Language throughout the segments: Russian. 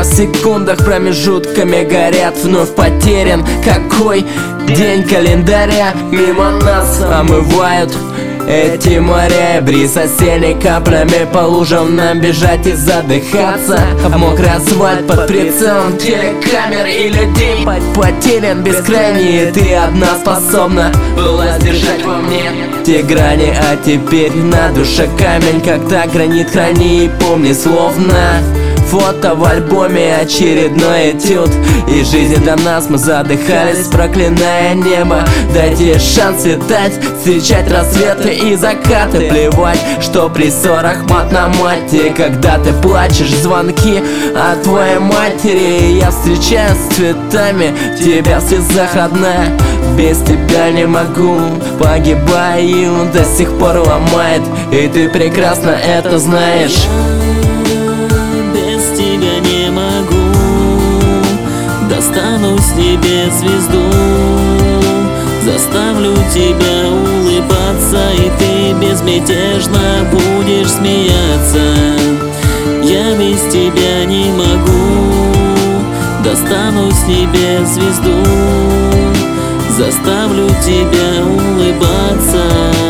в секундах промежутками горят, вновь потерян. Какой день календаря мимо нас омывают эти моря. Бриз осенний каплями по лужам нам бежать и задыхаться. Мокрый асфальт под прицелом телекамер и людей. Потерян бескрайний, ты одна способна была сдержать во мне те грани. А теперь на душе камень, когда гранит храни. И помни, словно фото в альбоме, очередной этюд. И жизнь до нас, мы задыхались, проклиная небо. Дайте шанс летать, встречать рассветы и закаты. Плевать, что при ссорах мат на мате. Когда ты плачешь, звонки от твоей матери. Я встречаюсь с цветами, тебя в слезах, родная. Без тебя не могу, погибаю, до сих пор ломает. И ты прекрасно это знаешь. Достану с небес звезду, заставлю тебя улыбаться, и ты безмятежно будешь смеяться. Я без тебя не могу. Достану с небес звезду, заставлю тебя улыбаться.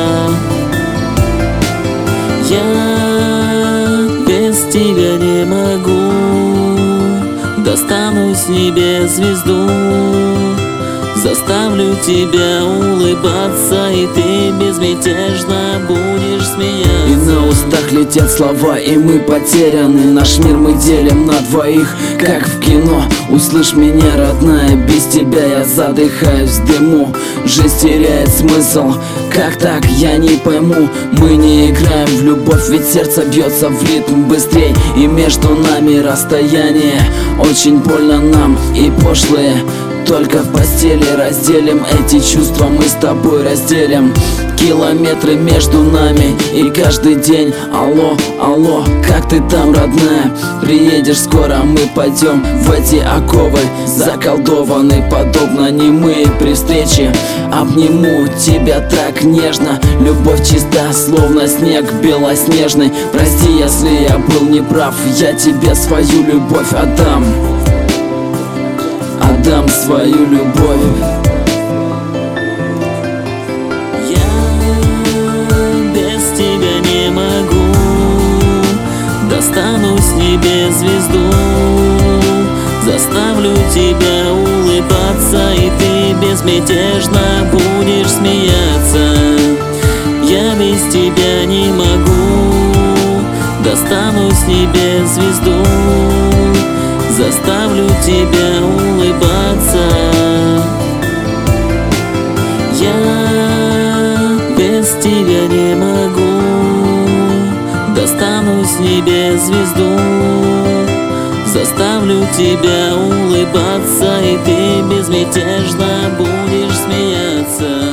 Я без тебя не могу. Достану с небес звезду, заставлю тебя улыбаться, и ты безмятежно будешь смеяться. И на устах летят слова, и мы потеряны. Наш мир мы делим на двоих, как в кино. Услышь меня, родная, без тебя я задыхаюсь в дыму. Жизнь теряет смысл, как так, я не пойму. Мы не играем в любовь, ведь сердце бьется в ритм быстрей. И между нами расстояние, очень больно нам и пошлые. Только в постели разделим эти чувства, мы с тобой разделим километры между нами. И каждый день алло, алло, как ты там, родная? Приедешь скоро, мы пойдем в эти оковы, заколдованы, подобно немые при встрече. Обниму тебя так нежно, любовь чиста, словно снег белоснежный. Прости, если я был неправ, я тебе свою любовь отдам. Отдам свою любовь. Я без тебя не могу. Достану с небес звезду, заставлю тебя улыбаться, и ты безмятежно будешь смеяться. Я без тебя не могу. Достану с небес звезду, заставлю тебя улыбаться. Я без тебя не могу. Достану с небес звезду, заставлю тебя улыбаться, и ты безмятежно будешь смеяться.